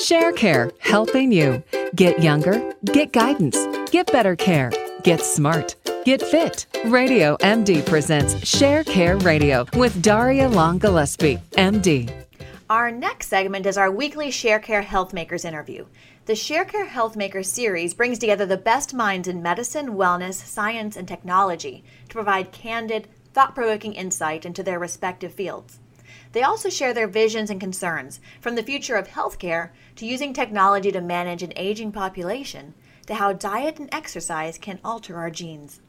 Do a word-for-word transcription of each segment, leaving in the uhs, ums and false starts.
ShareCare, helping you. Get younger, get guidance, get better care, get smart, get fit. Radio M D presents ShareCare Radio with Daria Long Gillespie, M D. Our next segment is our weekly ShareCare Health Makers interview. The ShareCare Health Makers series brings together the best minds in medicine, wellness, science, and technology to provide candid, thought-provoking insight into their respective fields. They also share their visions and concerns, from the future of healthcare to using technology to manage an aging population, to how diet and exercise can alter our genes.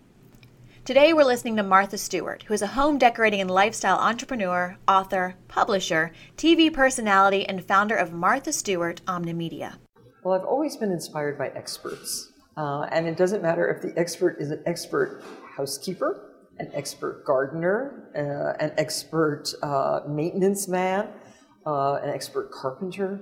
Today we're listening to Martha Stewart, who is a home decorating and lifestyle entrepreneur, author, publisher, T V personality, and founder of Martha Stewart Omnimedia. Well, I've always been inspired by experts. Uh, and it doesn't matter if the expert is an expert housekeeper, an expert gardener, uh, an expert uh, maintenance man, uh, an expert carpenter.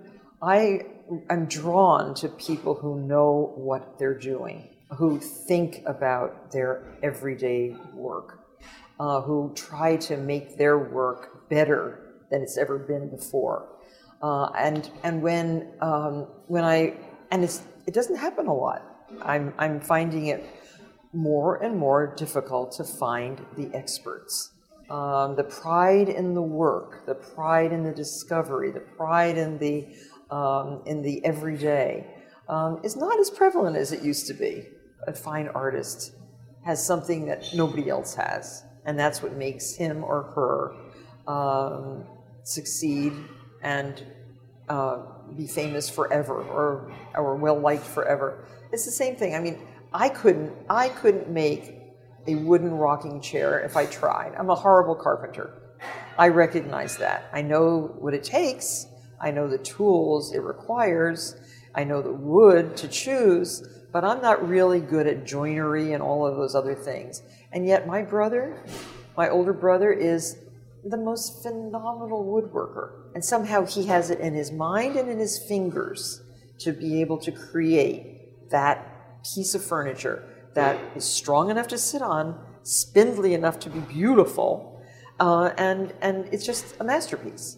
I am drawn to people who know what they're doing, who think about their everyday work, uh, who try to make their work better than it's ever been before. Uh, and and when um, when I and it's it doesn't happen a lot. I'm I'm finding it more and more difficult to find the experts. Um, the pride in the work, the pride in the discovery, the pride in the um, in the everyday um, is not as prevalent as it used to be. A fine artist has something that nobody else has, and that's what makes him or her um, succeed and uh, be famous forever, or or well liked forever. It's the same thing. I mean, I couldn't I couldn't make a wooden rocking chair if I tried. I'm a horrible carpenter. I recognize that. I know what it takes. I know the tools it requires. I know the wood to choose, but I'm not really good at joinery and all of those other things. And yet my brother, my older brother, is the most phenomenal woodworker. And somehow he has it in his mind and in his fingers to be able to create that piece of furniture that is strong enough to sit on, spindly enough to be beautiful, uh, and, and it's just a masterpiece.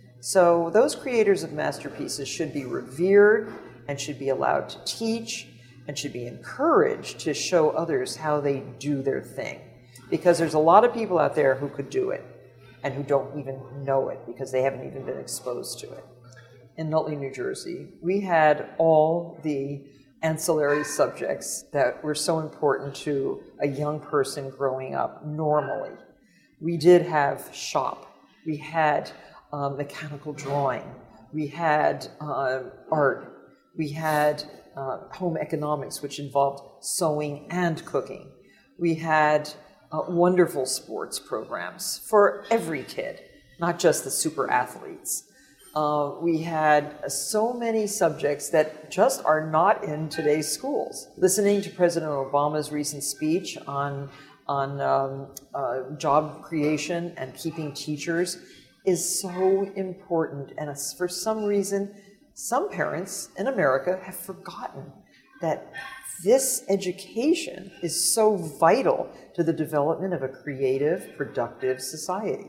So those creators of masterpieces should be revered and should be allowed to teach and should be encouraged to show others how they do their thing. Because there's a lot of people out there who could do it and who don't even know it because they haven't even been exposed to it. In Nutley, New Jersey, we had all the ancillary subjects that were so important to a young person growing up normally. We did have shop. We had uh, mechanical drawing. We had uh, art. We had uh, home economics, which involved sewing and cooking. We had uh, wonderful sports programs for every kid, not just the super athletes. Uh, we had so many subjects that just are not in today's schools. Listening to President Obama's recent speech on, on um, uh, job creation and keeping teachers is so important. And for some reason, some parents in America have forgotten that this education is so vital to the development of a creative, productive society.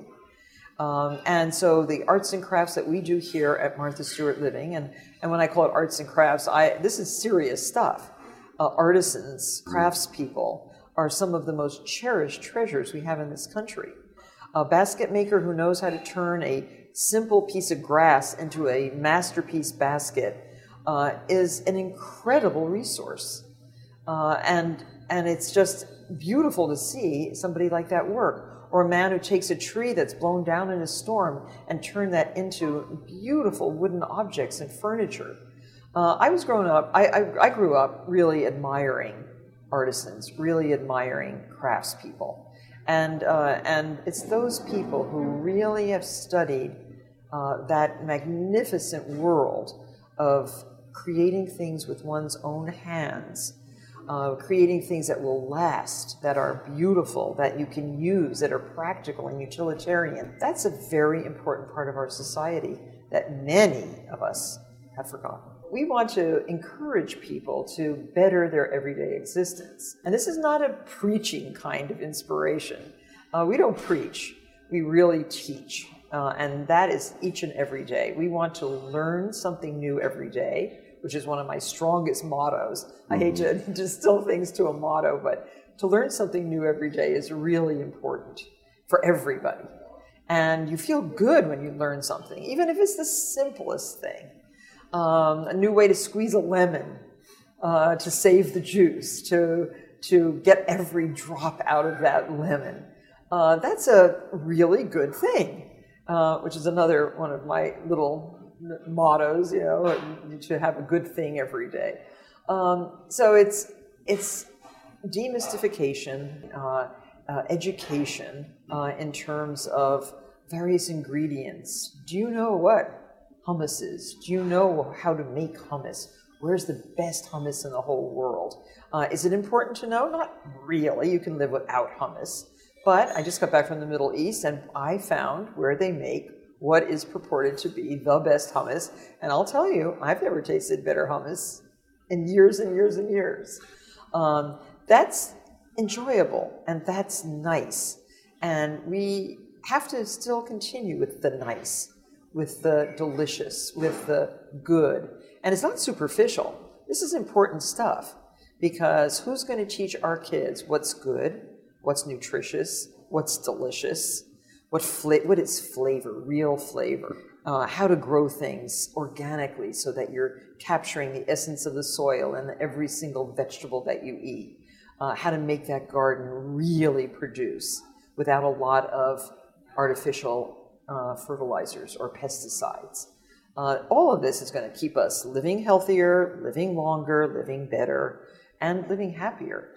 Um, and so the arts and crafts that we do here at Martha Stewart Living, and, and when I call it arts and crafts, I, this is serious stuff. Uh, artisans, craftspeople are some of the most cherished treasures we have in this country. A basket maker who knows how to turn a simple piece of grass into a masterpiece basket uh, is an incredible resource. Uh, and, and it's just beautiful to see somebody like that work. Or a man who takes a tree that's blown down in a storm and turn that into beautiful wooden objects and furniture. Uh, I was growing up, I, I, I grew up really admiring artisans, really admiring craftspeople. And, uh, and it's those people who really have studied uh, that magnificent world of creating things with one's own hands, Uh, creating things that will last, that are beautiful, that you can use, that are practical and utilitarian. That's a very important part of our society that many of us have forgotten. We want to encourage people to better their everyday existence. And this is not a preaching kind of inspiration. Uh, we don't preach, we really teach. Uh, and that is each and every day. We want to learn something new every day, which is one of my strongest mottos. Mm-hmm. I hate to distill things to a motto, but to learn something new every day is really important for everybody. And you feel good when you learn something, even if it's the simplest thing. Um, a new way to squeeze a lemon, uh, to save the juice, to, to get every drop out of that lemon. Uh, that's a really good thing, uh, which is another one of my little mottos, you know, to have a good thing every day. Um, so it's, it's demystification, uh, uh, education uh, in terms of various ingredients. Do you know what hummus is? Do you know how to make hummus? Where's the best hummus in the whole world? Uh, is it important to know? Not really. You can live without hummus. But I just got back from the Middle East, and I found where they make what is purported to be the best hummus. And I'll tell you, I've never tasted better hummus in years and years and years. Um, that's enjoyable, and that's nice. And we have to still continue with the nice, with the delicious, with the good. And it's not superficial. This is important stuff, because who's going to teach our kids what's good, what's nutritious, what's delicious, what fla- what is flavor, real flavor, uh, how to grow things organically so that you're capturing the essence of the soil in every single vegetable that you eat, uh, how to make that garden really produce without a lot of artificial uh, fertilizers or pesticides. Uh, all of this is going to keep us living healthier, living longer, living better, and living happier.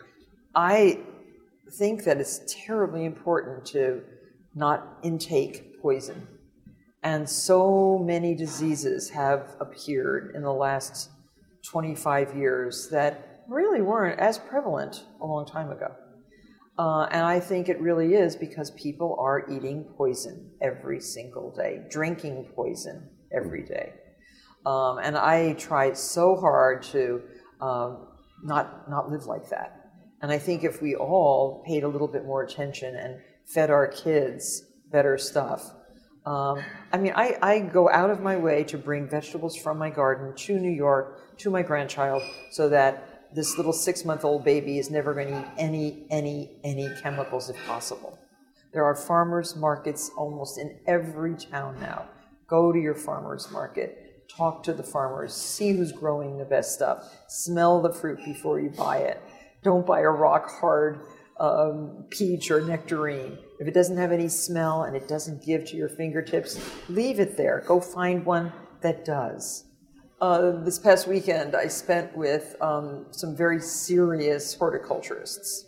I think that it's terribly important to not intake poison. And so many diseases have appeared in the last twenty-five years that really weren't as prevalent a long time ago. Uh, and I think it really is because people are eating poison every single day, drinking poison every day. Um, and I try so hard to um, not not live like that. And I think if we all paid a little bit more attention and fed our kids better stuff. Um, I mean, I, I go out of my way to bring vegetables from my garden to New York, to my grandchild, so that this little six-month-old baby is never going to eat any, any, any chemicals if possible. There are farmers markets almost in every town now. Go to your farmer's market, talk to the farmers, see who's growing the best stuff, smell the fruit before you buy it. Don't buy a rock-hard um, peach or nectarine. If it doesn't have any smell and it doesn't give to your fingertips, leave it there. Go find one that does. Uh, this past weekend, I spent with um, some very serious horticulturists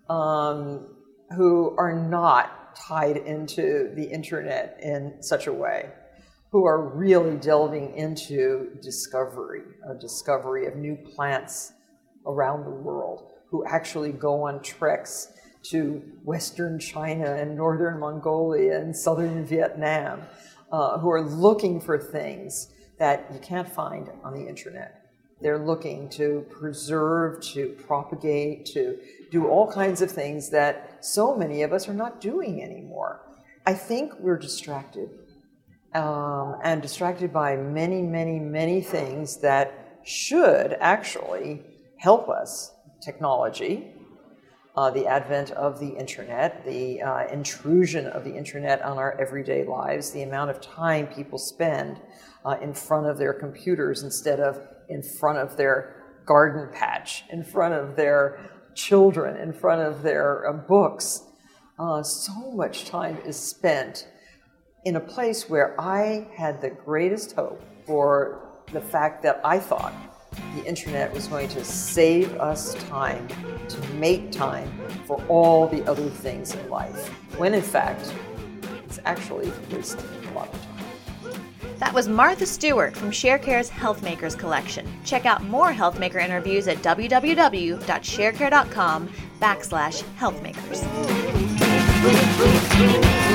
um, who are not tied into the internet in such a way, who are really delving into discovery, a discovery of new plants around the world, who actually go on treks to Western China and Northern Mongolia and Southern Vietnam, uh, who are looking for things that you can't find on the internet. They're looking to preserve, to propagate, to do all kinds of things that so many of us are not doing anymore. I think we're distracted, um, and distracted by many, many, many things that should actually help us. Technology, uh, the advent of the internet, the uh, intrusion of the internet on our everyday lives, the amount of time people spend uh, in front of their computers instead of in front of their garden patch, in front of their children, in front of their uh, books. Uh, so much time is spent in a place where I had the greatest hope for the fact that I thought the internet was going to save us time, to make time for all the other things in life, when in fact, it's actually wasting a lot of time. That was Martha Stewart from ShareCare's Healthmakers collection. Check out more Healthmaker interviews at www.sharecare.com backslash healthmakers.